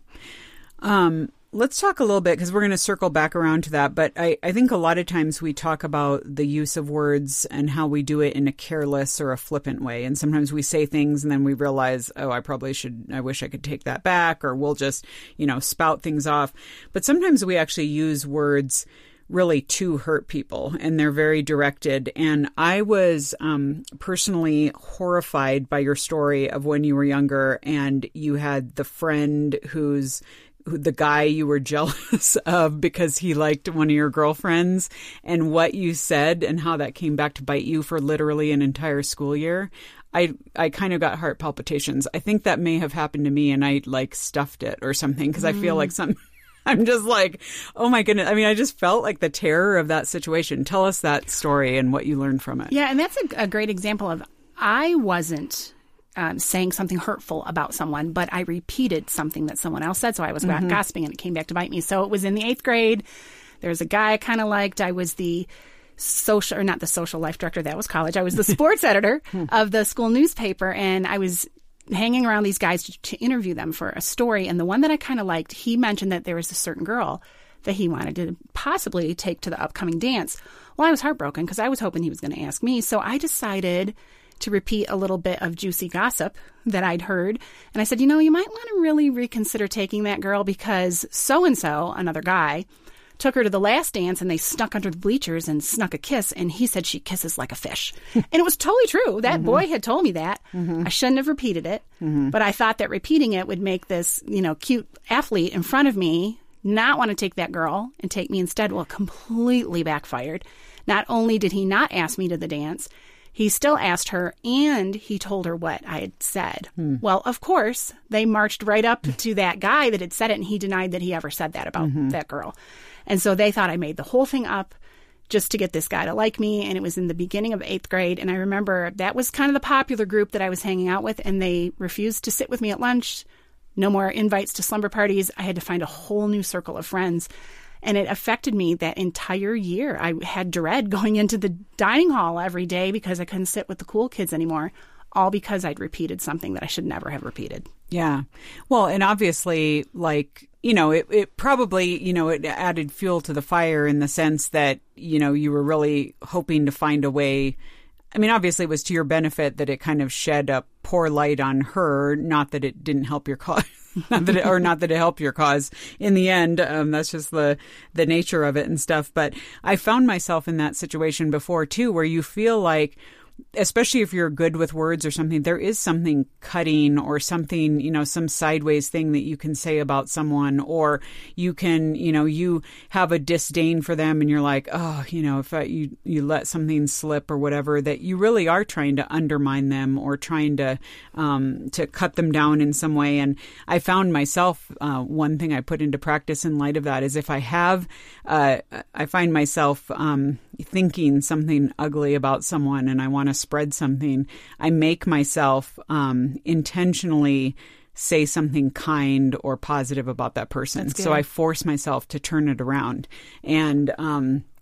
Um, let's talk a little bit, because we're going to circle back around to that. But I, I think a lot of times we talk about the use of words and how we do it in a careless or a flippant way. And sometimes we say things and then we realize, oh, I probably should, I wish I could take that back, or we'll just, you know, spout things off. But sometimes we actually use words really to hurt people, and they're very directed. And I was um, personally horrified by your story of when you were younger and you had the friend who's who, the guy you were jealous of because he liked one of your girlfriends, and what you said and how that came back to bite you for literally an entire school year. I I kind of got heart palpitations. I think that may have happened to me, and I like stuffed it or something, because mm. I feel like some. I'm just like, oh my goodness. I mean, I just felt like the terror of that situation. Tell us that story and what you learned from it. Yeah, and that's a, a great example of, I wasn't um, saying something hurtful about someone, but I repeated something that someone else said. So I was mm-hmm. gossiping, and it came back to bite me. So it was in the eighth grade. There was a guy I kind of liked. I was the social, or not the social life director. That was college. I was the sports editor of the school newspaper, and I was hanging around these guys to, to interview them for a story. And the one that I kind of liked, he mentioned that there was a certain girl that he wanted to possibly take to the upcoming dance. Well, I was heartbroken because I was hoping he was going to ask me. So I decided to repeat a little bit of juicy gossip that I'd heard. And I said, you know, you might want to really reconsider taking that girl, because so-and-so, another guy, took her to the last dance, and they snuck under the bleachers and snuck a kiss, and he said she kisses like a fish. And it was totally true. That mm-hmm. boy had told me that. Mm-hmm. I shouldn't have repeated it, mm-hmm. but I thought that repeating it would make this, you know, cute athlete in front of me not want to take that girl and take me instead. Well, completely backfired. Not only did he not ask me to the dance, he still asked her, and he told her what I had said. Hmm. Well, of course, they marched right up to that guy that had said it, and he denied that he ever said that about mm-hmm. that girl. And so they thought I made the whole thing up just to get this guy to like me. And it was in the beginning of eighth grade. And I remember that was kind of the popular group that I was hanging out with. And they refused to sit with me at lunch. No more invites to slumber parties. I had to find a whole new circle of friends. And it affected me that entire year. I had dread going into the dining hall every day because I couldn't sit with the cool kids anymore, all because I'd repeated something that I should never have repeated. Yeah. Well, and obviously, like, you know, it, it probably, you know, it added fuel to the fire in the sense that, you know, you were really hoping to find a way. I mean, obviously it was to your benefit that it kind of shed a poor light on her, not that it didn't help your cause, not that it, or not that it helped your cause in the end. Um, that's just the, the nature of it and stuff. But I found myself in that situation before too, where you feel like, especially if you're good with words or something, there is something cutting or something, you know, some sideways thing that you can say about someone, or you can, you know, you have a disdain for them and you're like, oh, you know, if I, you, you let something slip or whatever, that you really are trying to undermine them or trying to, um, to cut them down in some way. And I found myself, uh, one thing I put into practice in light of that is if I have, uh, I find myself, um, thinking something ugly about someone and I want to spread something, I make myself um, intentionally say something kind or positive about that person. So I force myself to turn it around. And um,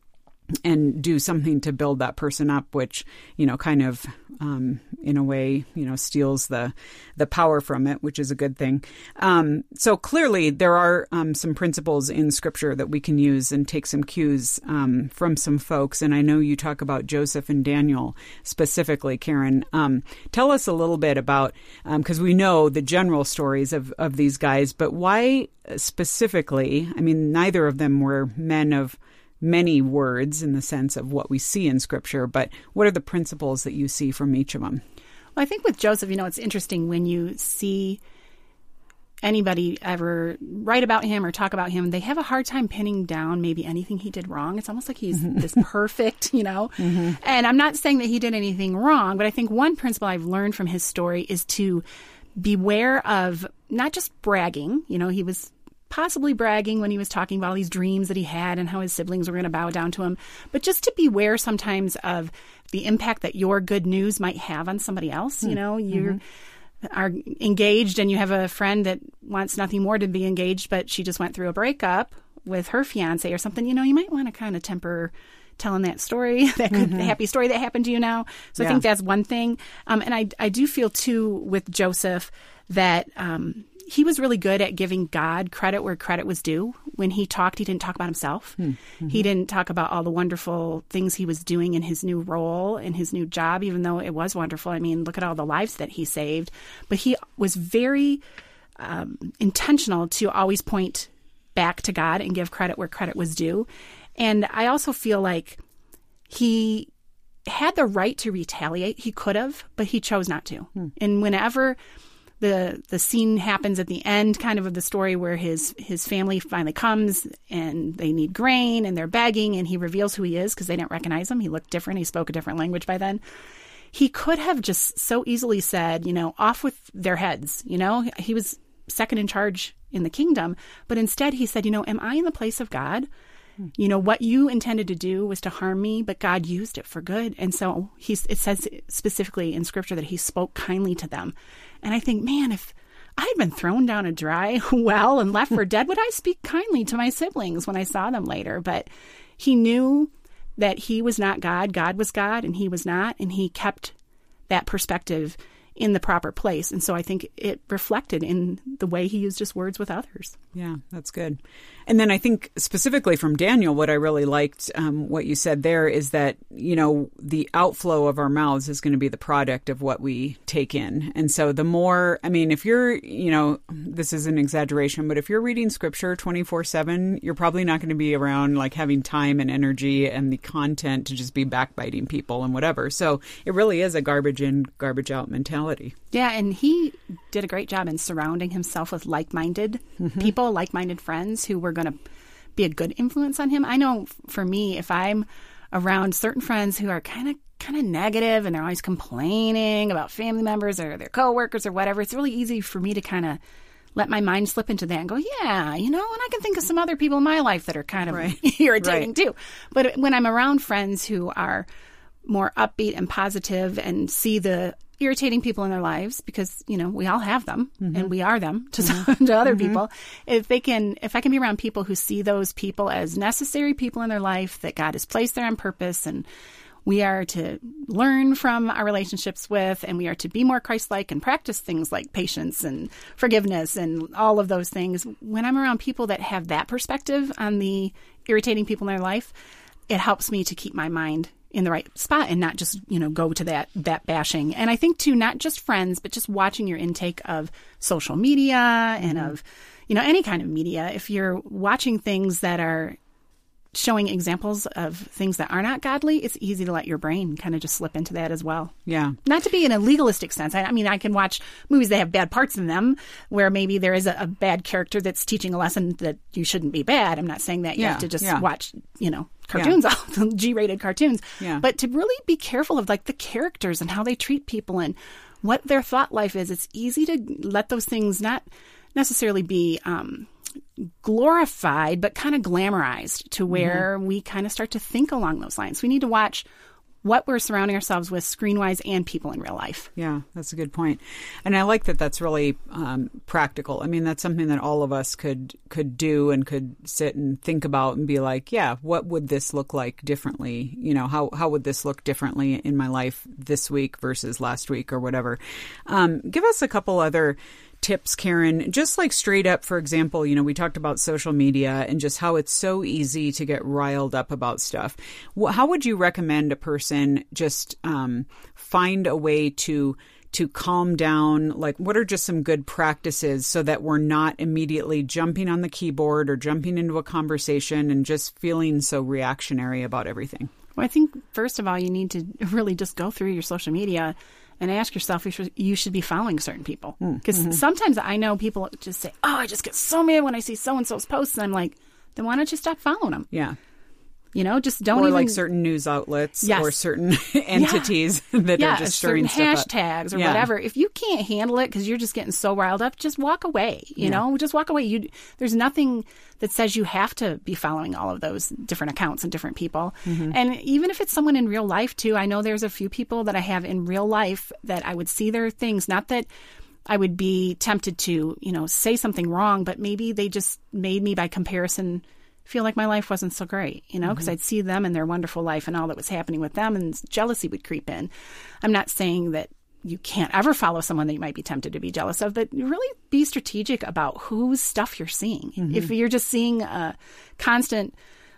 and do something to build that person up, which, you know, kind of, um, in a way, you know, steals the the power from it, which is a good thing. Um, so clearly there are um, some principles in Scripture that we can use and take some cues um, from some folks. And I know you talk about Joseph and Daniel specifically, Karen. Um, tell us a little bit about, because um, we know the general stories of, of these guys, but why specifically? I mean, neither of them were men of many words in the sense of what we see in Scripture, but what are the principles that you see from each of them? Well, I think with Joseph, you know, it's interesting when you see anybody ever write about him or talk about him, they have a hard time pinning down maybe anything he did wrong. It's almost like he's mm-hmm. this perfect, you know. Mm-hmm. And I'm not saying that he did anything wrong, but I think one principle I've learned from his story is to beware of not just bragging. You know, he was possibly bragging when he was talking about all these dreams that he had and how his siblings were going to bow down to him, but just to beware sometimes of the impact that your good news might have on somebody else. Mm-hmm. You know, you mm-hmm. are engaged and you have a friend that wants nothing more to be engaged, but she just went through a breakup with her fiance or something. You know, you might want to kind of temper telling that story, that good, mm-hmm. happy story that happened to you now. So yeah. I think that's one thing. Um, and I, I do feel too with Joseph that, um, he was really good at giving God credit where credit was due. When he talked, he didn't talk about himself. Mm-hmm. He didn't talk about all the wonderful things he was doing in his new role, in his new job, even though it was wonderful. I mean, look at all the lives that he saved. But he was very um, intentional to always point back to God and give credit where credit was due. And I also feel like he had the right to retaliate. He could have, but he chose not to. Mm. And whenever The the scene happens at the end kind of of the story where his, his family finally comes and they need grain and they're begging and he reveals who he is because they didn't recognize him. He looked different. He spoke a different language by then. He could have just so easily said, you know, off with their heads. You know, he was second in charge in the kingdom. But instead he said, you know, am I in the place of God? You know, what you intended to do was to harm me, but God used it for good. And so he's, it says specifically in Scripture that he spoke kindly to them. And I think, man, if I had been thrown down a dry well and left for dead, would I speak kindly to my siblings when I saw them later? But he knew that he was not God. God was God, and he was not. And he kept that perspective in the proper place. And so I think it reflected in the way he used his words with others. Yeah, that's good. And then I think specifically from Daniel, what I really liked, um, what you said there is that, you know, the outflow of our mouths is going to be the product of what we take in. And so the more, I mean, if you're, you know, this is an exaggeration, but if you're reading Scripture twenty-four seven, you're probably not going to be around like having time and energy and the content to just be backbiting people and whatever. So it really is a garbage in, garbage out mentality. Yeah, and he did a great job in surrounding himself with like-minded mm-hmm. people, like-minded friends who were going to be a good influence on him. I know for me, if I'm around certain friends who are kind of kind of negative and they're always complaining about family members or their coworkers or whatever, it's really easy for me to kind of let my mind slip into that and go, yeah, you know, and I can think of some other people in my life that are kind of right. irritating right. too. But when I'm around friends who are more upbeat and positive and see the irritating people in their lives, because, you know, we all have them mm-hmm. and we are them to, mm-hmm. to other mm-hmm. people. If they can, if I can be around people who see those people as necessary people in their life, that God has placed there on purpose, and we are to learn from our relationships with, and we are to be more Christ-like and practice things like patience and forgiveness and all of those things. When I'm around people that have that perspective on the irritating people in their life, it helps me to keep my mind in the right spot and not just, you know, go to that, that bashing. And I think too, not just friends, but just watching your intake of social media and mm-hmm. of, you know, any kind of media. If you're watching things that are showing examples of things that are not godly, it's easy to let your brain kind of just slip into that as well. Yeah. Not to be in a legalistic sense. I, I mean, I can watch movies that have bad parts in them where maybe there is a, a bad character that's teaching a lesson that you shouldn't be bad. I'm not saying that you yeah. have to just yeah. watch, you know, cartoons, yeah. all G-rated cartoons. Yeah. But to really be careful of like the characters and how they treat people and what their thought life is. It's easy to let those things not necessarily be um, glorified, but kind of glamorized to where mm-hmm. we kind of start to think along those lines. We need to watch what we're surrounding ourselves with screen-wise and people in real life. Yeah, that's a good point. And I like that that's really um, practical. I mean, that's something that all of us could could do and could sit and think about and be like, yeah, what would this look like differently? You know, how, how would this look differently in my life this week versus last week or whatever? Um, give us a couple other tips, Karen, just like straight up, for example, you know, we talked about social media and just how it's so easy to get riled up about stuff. How would you recommend a person just um, find a way to to calm down? Like, what are just some good practices so that we're not immediately jumping on the keyboard or jumping into a conversation and just feeling so reactionary about everything? Well, I think, first of all, you need to really just go through your social media and ask yourself if you should be following certain people. Because mm-hmm. sometimes I know people just say, oh, I just get so mad when I see so-and-so's posts. And I'm like, then why don't you stop following them? Yeah. You know, just don't or even... like certain news outlets yes. or certain entities yeah. that yeah, are just stirring certain stuff hashtags up. or yeah. whatever. If you can't handle it because you're just getting so riled up, just walk away. You yeah. know, just walk away. You There's nothing that says you have to be following all of those different accounts and different people. Mm-hmm. And even if it's someone in real life too, I know there's a few people that I have in real life that I would see their things, not that I would be tempted to, you know, say something wrong, but maybe they just made me by comparison feel like my life wasn't so great, you know, because mm-hmm. I'd see them and their wonderful life and all that was happening with them, and jealousy would creep in. I'm not saying that you can't ever follow someone that you might be tempted to be jealous of, but really be strategic about whose stuff you're seeing. Mm-hmm. If you're just seeing a constant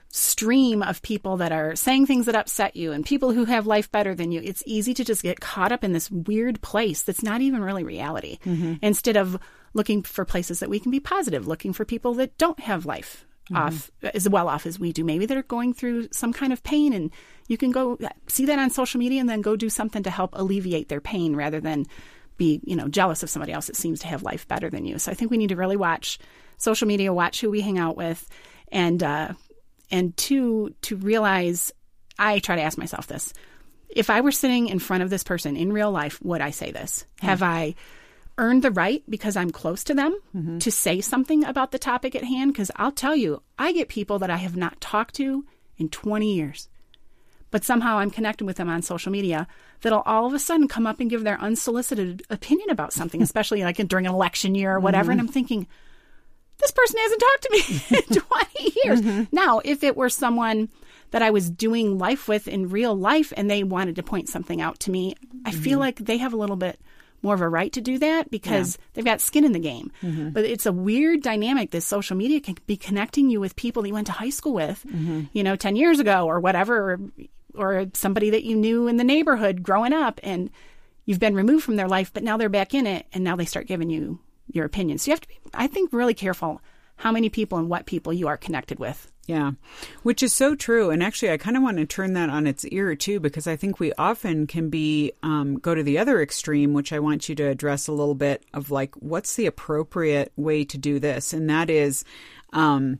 stream of people that are saying things that upset you and people who have life better than you, it's easy to just get caught up in this weird place that's not even really reality. Mm-hmm. Instead of looking for places that we can be positive, looking for people that don't have life Mm-hmm. off as well off as we do. Maybe they're going through some kind of pain, and you can go see that on social media and then go do something to help alleviate their pain rather than be, you know, jealous of somebody else that seems to have life better than you. So I think we need to really watch social media, watch who we hang out with, and uh, and two, to realize, I try to ask myself this: if I were sitting in front of this person in real life, would I say this? Mm-hmm. Have I earned the right, because I'm close to them, mm-hmm. to say something about the topic at hand? Because I'll tell you, I get people that I have not talked to in twenty years, but somehow I'm connected with them on social media that'll all of a sudden come up and give their unsolicited opinion about something, especially like during an election year or whatever. Mm-hmm. And I'm thinking, this person hasn't talked to me in twenty years. Mm-hmm. Now, if it were someone that I was doing life with in real life and they wanted to point something out to me, I mm-hmm. feel like they have a little bit more of a right to do that because yeah. they've got skin in the game. Mm-hmm. But it's a weird dynamic. This social media can be connecting you with people that you went to high school with, mm-hmm. you know, ten years ago or whatever, or, or somebody that you knew in the neighborhood growing up, and you've been removed from their life, but now they're back in it, and now they start giving you your opinion. So you have to be, I think, really careful how many people and what people you are connected with. Yeah, which is so true. And actually, I kind of want to turn that on its ear, too, because I think we often can be um, go to the other extreme, which I want you to address a little bit of like, what's the appropriate way to do this? And that is, um,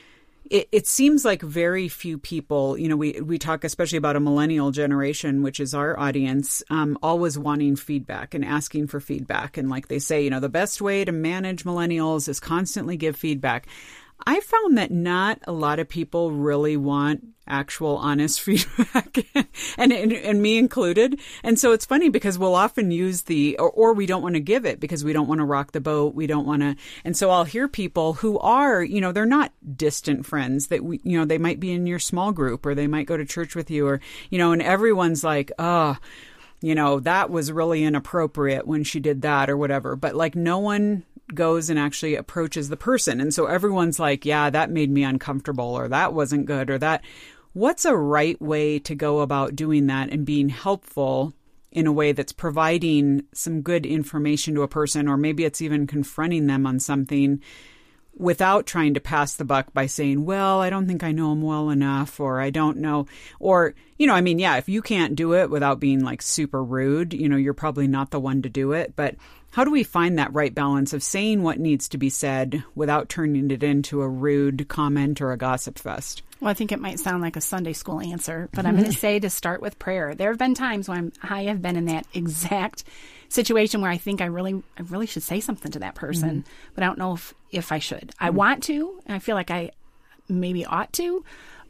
it, it seems like very few people, you know, we, we talk especially about a millennial generation, which is our audience, um, always wanting feedback and asking for feedback. And like they say, you know, the best way to manage millennials is constantly give feedback. I found that not a lot of people really want actual honest feedback, and, and and me included. And so it's funny because we'll often use the, or, or we don't want to give it because we don't want to rock the boat. We don't want to. And so I'll hear people who are, you know, they're not distant friends that we, you know, they might be in your small group or they might go to church with you, or, you know, and everyone's like, oh, you know, that was really inappropriate when she did that or whatever. But like no one goes and actually approaches the person. And so everyone's like, yeah, that made me uncomfortable, or that wasn't good, or that. What's a right way to go about doing that and being helpful in a way that's providing some good information to a person, or maybe it's even confronting them on something without trying to pass the buck by saying, well, I don't think I know him well enough, or I don't know, or, you know, I mean, yeah, if you can't do it without being like super rude, you know, you're probably not the one to do it. But how do we find that right balance of saying what needs to be said without turning it into a rude comment or a gossip fest? Well, I think it might sound like a Sunday school answer, but I'm going to say to start with prayer. There have been times when I'm, I have been in that exact situation where I think I really, I really should say something to that person, mm-hmm. but I don't know if, if I should. I want to, and I feel like I maybe ought to,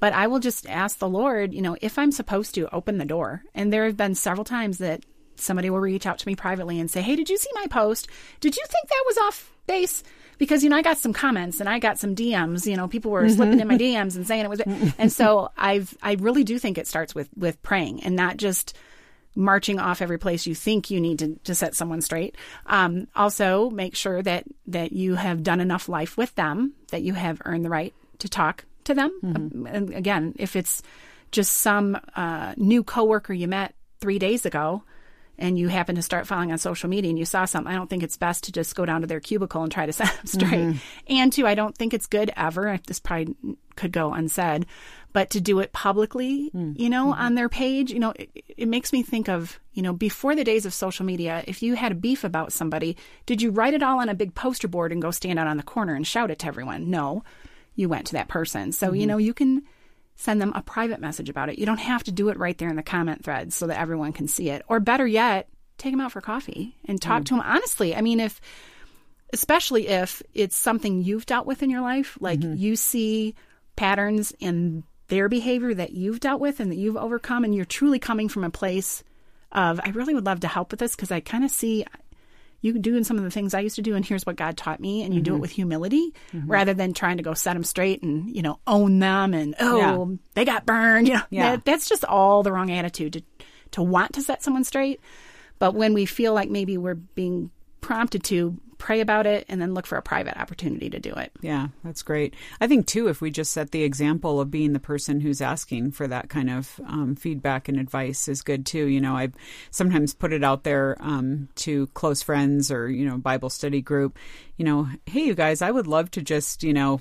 But I will just ask the Lord, you know, if I'm supposed to open the door. And there have been several times that somebody will reach out to me privately and say, hey, did you see my post? Did you think that was off base? Because, you know, I got some comments and I got some D Ms, you know, people were mm-hmm. slipping in my D Ms and saying it was, and so I've, I really do think it starts with, with praying and not just marching off every place you think you need to, to set someone straight. Um, also make sure that, that you have done enough life with them, that you have earned the right to talk to them. Mm-hmm. And again, if it's just some uh, new coworker you met three days ago, and you happen to start following on social media and you saw something, I don't think it's best to just go down to their cubicle and try to set them straight. Mm-hmm. And two, I don't think it's good ever, this probably could go unsaid, but to do it publicly, mm-hmm. you know, on their page, you know, it, it makes me think of, you know, before the days of social media, if you had a beef about somebody, did you write it all on a big poster board and go stand out on the corner and shout it to everyone? No, you went to that person. So, mm-hmm. you know, you can send them a private message about it. You don't have to do it right there in the comment thread so that everyone can see it. Or better yet, take them out for coffee and talk mm. to them honestly. I mean, if, especially if it's something you've dealt with in your life, like mm-hmm. you see patterns in their behavior that you've dealt with and that you've overcome, and you're truly coming from a place of, I really would love to help with this because I kind of see you doing some of the things I used to do, and here's what God taught me, and you mm-hmm. do it with humility mm-hmm. rather than trying to go set them straight and, you know, own them and, oh, yeah. they got burned. You know, yeah. that, that's just all the wrong attitude to, to want to set someone straight. But when we feel like maybe we're being prompted to, pray about it and then look for a private opportunity to do it. Yeah, that's great. I think, too, if we just set the example of being the person who's asking for that kind of um, feedback and advice is good, too. You know, I've sometimes put it out there um, to close friends or, you know, Bible study group, you know, hey, you guys, I would love to just, you know,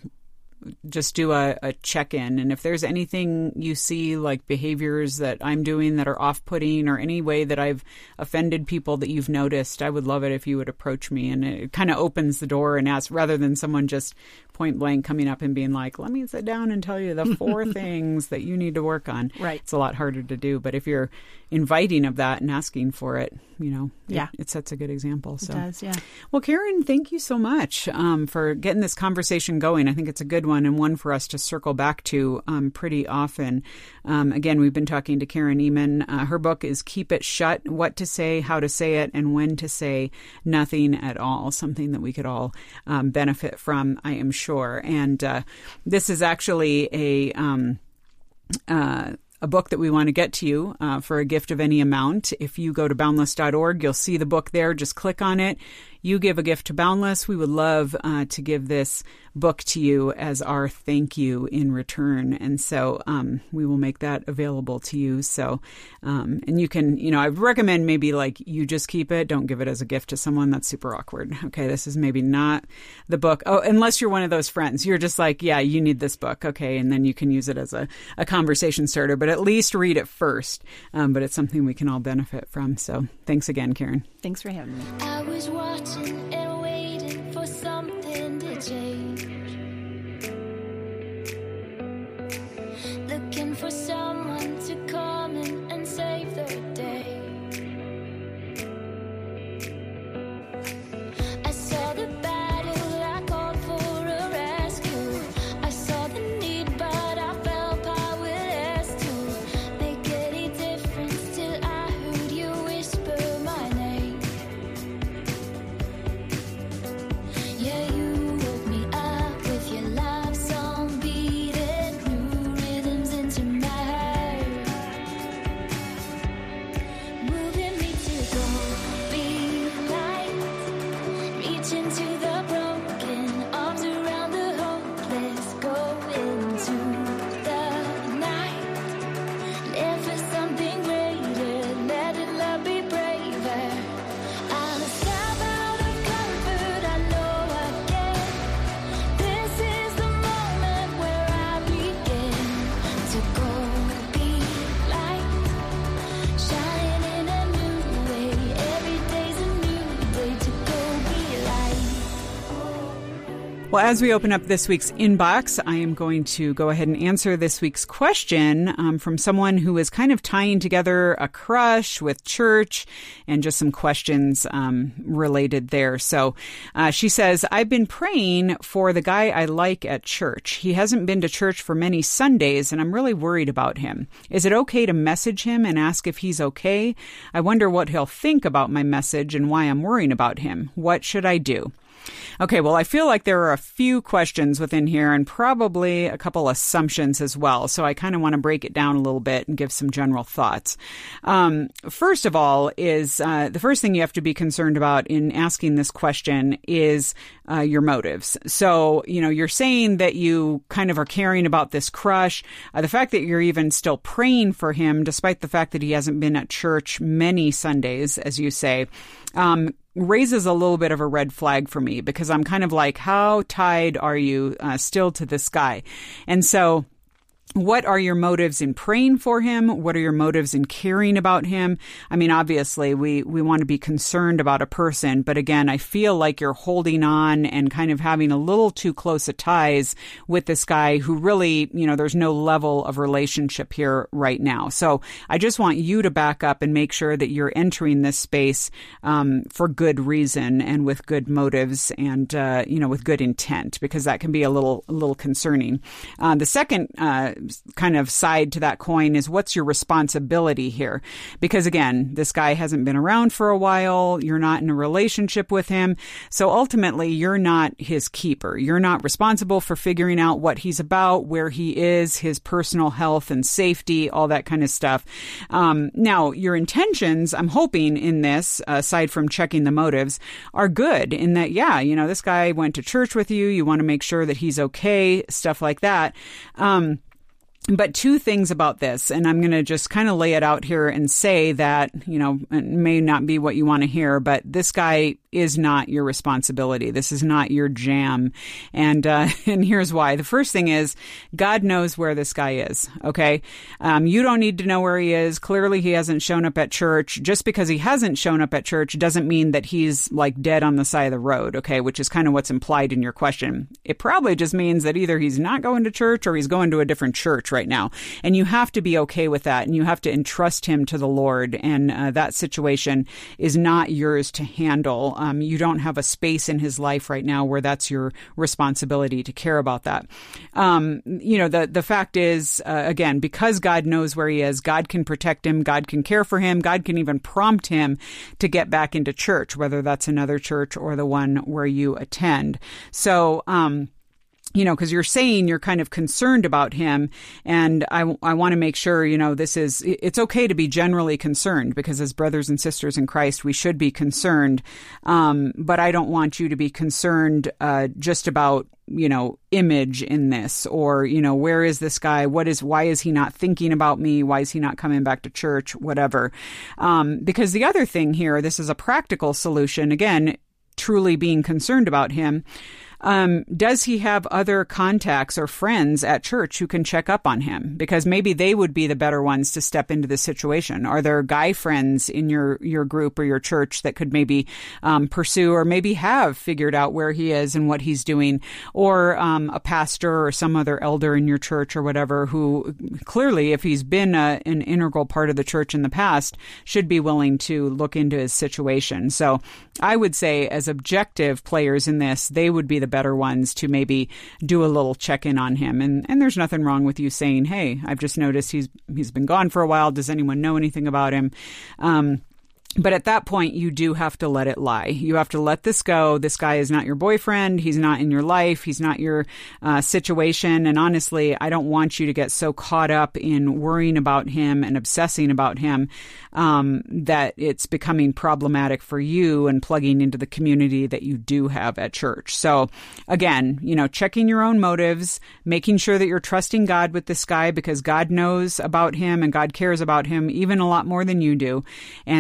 just do a, a check-in. And if there's anything you see, like behaviors that I'm doing that are off-putting or any way that I've offended people that you've noticed, I would love it if you would approach me. And it kind of opens the door and asks, rather than someone just point blank coming up and being like, let me sit down and tell you the four things that you need to work on. Right. It's a lot harder to do. But if you're inviting of that and asking for it, you know, yeah. it, it sets a good example. So. It does, yeah. Well, Karen, thank you so much um, for getting this conversation going. I think it's a good one and one for us to circle back to um, pretty often. Um, again, we've been talking to Karen Ehman. Uh, her book is Keep It Shut, What to Say, How to Say It, and When to Say Nothing at All, something that we could all um, benefit from, I am sure. And uh, this is actually a... Um, uh, a book that we want to get to you uh, for a gift of any amount. If you go to boundless dot org, you'll see the book there. Just click on it. You give a gift to Boundless. We would love uh, to give this book to you as our thank you in return. And so um, we will make that available to you. So, um, and you can, you know, I recommend maybe like you just keep it. Don't give it as a gift to someone. That's super awkward. Okay, this is maybe not the book. Oh, unless you're one of those friends. You're just like, yeah, you need this book. Okay, and then you can use it as a, a conversation starter. But at least read it first. Um, but it's something we can all benefit from. So thanks again, Karen. Thanks for having me. I was watching and waiting for something to change. Looking for someone to come in and save the day. I saw the battle, I called for a rescue. I saw the need, but I felt powerless to make any difference till I heard you whisper my name. Yeah, you woke me up. Well, as we open up this week's inbox, I am going to go ahead and answer this week's question um, from someone who is kind of tying together a crush with church and just some questions um, related there. So uh, she says, I've been praying for the guy I like at church. He hasn't been to church for many Sundays, and I'm really worried about him. Is it okay to message him and ask if he's okay? I wonder what he'll think about my message and why I'm worrying about him. What should I do? Okay, well, I feel like there are a few questions within here and probably a couple assumptions as well. So I kind of want to break it down a little bit and give some general thoughts. Um, first of all is uh, the first thing you have to be concerned about in asking this question is uh, your motives. So, you know, you're saying that you kind of are caring about this crush. Uh, the fact that you're even still praying for him, despite the fact that he hasn't been at church many Sundays, as you say, um, raises a little bit of a red flag for me, because I'm kind of like, how tied are you uh, still to this guy? And so what are your motives in praying for him? What are your motives in caring about him? I mean, obviously, we, we want to be concerned about a person. But again, I feel like you're holding on and kind of having a little too close a ties with this guy who really, you know, there's no level of relationship here right now. So I just want you to back up and make sure that you're entering this space um, for good reason and with good motives and, uh, you know, with good intent, because that can be a little, a little concerning. Uh, the second uh kind of side to that coin is, what's your responsibility here? Because again, this guy hasn't been around for a while. You're not in a relationship with him. So ultimately, you're not his keeper. You're not responsible for figuring out what he's about, where he is, his personal health and safety, all that kind of stuff. Um, now, your intentions, I'm hoping in this, aside from checking the motives, are good in that, yeah, you know, this guy went to church with you. You want to make sure that he's okay, stuff like that. Um, But two things about this, and I'm going to just kind of lay it out here and say that, you know, it may not be what you want to hear, but this guy is not your responsibility. This is not your jam. And, uh, and here's why. The first thing is, God knows where this guy is. Okay. Um, you don't need to know where he is. Clearly he hasn't shown up at church. Just because he hasn't shown up at church doesn't mean that he's like dead on the side of the road. Okay. Which is kind of what's implied in your question. It probably just means that either he's not going to church or he's going to a different church right now. And you have to be okay with that. And you have to entrust him to the Lord. And uh, that situation is not yours to handle. Um, you don't have a space in his life right now where that's your responsibility to care about that. Um, you know, the, the fact is, uh, again, because God knows where he is, God can protect him, God can care for him, God can even prompt him to get back into church, whether that's another church or the one where you attend. So, um, you know, because you're saying you're kind of concerned about him. And I, I want to make sure, you know, this is, it's okay to be generally concerned, because as brothers and sisters in Christ, we should be concerned. Um, but I don't want you to be concerned uh, just about, you know, image in this, or, you know, where is this guy? What is, why is he not thinking about me? Why is he not coming back to church? Whatever. Um, because the other thing here, this is a practical solution. Again, truly being concerned about him. Um, does he have other contacts or friends at church who can check up on him? Because maybe they would be the better ones to step into this situation. Are there guy friends in your, your group or your church that could maybe um, pursue or maybe have figured out where he is and what he's doing? Or um, a pastor or some other elder in your church or whatever who clearly, if he's been a, an integral part of the church in the past, should be willing to look into his situation. So I would say, as objective players in this, they would be the better ones to maybe do a little check-in on him. And and there's nothing wrong with you saying, hey, I've just noticed he's he's been gone for a while. Does anyone know anything about him? Um, But at that point, you do have to let it lie. You have to let this go. This guy is not your boyfriend. He's not in your life. He's not your uh, situation. And honestly, I don't want you to get so caught up in worrying about him and obsessing about him um, that it's becoming problematic for you and plugging into the community that you do have at church. So again, you know, checking your own motives, making sure that you're trusting God with this guy, because God knows about him and God cares about him even a lot more than you do. And then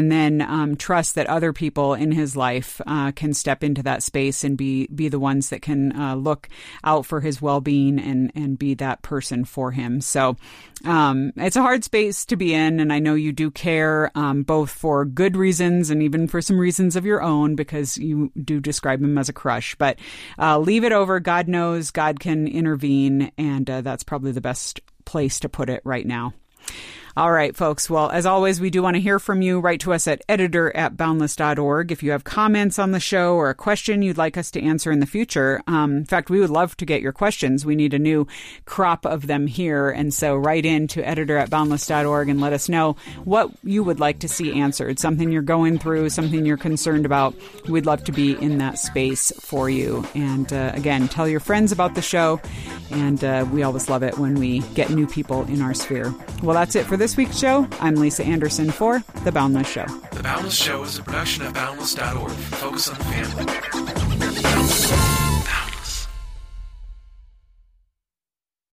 um, trust that other people in his life uh, can step into that space and be be the ones that can uh, look out for his well-being and, and be that person for him. So um, it's a hard space to be in, and I know you do care um, both for good reasons and even for some reasons of your own, because you do describe him as a crush. But uh, leave it over. God knows. God can intervene, and uh, that's probably the best place to put it right now. All right, folks. Well, as always, we do want to hear from you. Write to us at editor at boundless dot org if you have comments on the show or a question you'd like us to answer in the future. Um, in fact, we would love to get your questions. We need a new crop of them here. And so write in to editor at boundless dot org and let us know what you would like to see answered, something you're going through, something you're concerned about. We'd love to be in that space for you. And uh, again, tell your friends about the show. And uh, we always love it when we get new people in our sphere. Well, that's it for this week's show. I'm Lisa Anderson for The Boundless Show. The Boundless Show is a production of boundless dot org. Focus on the family.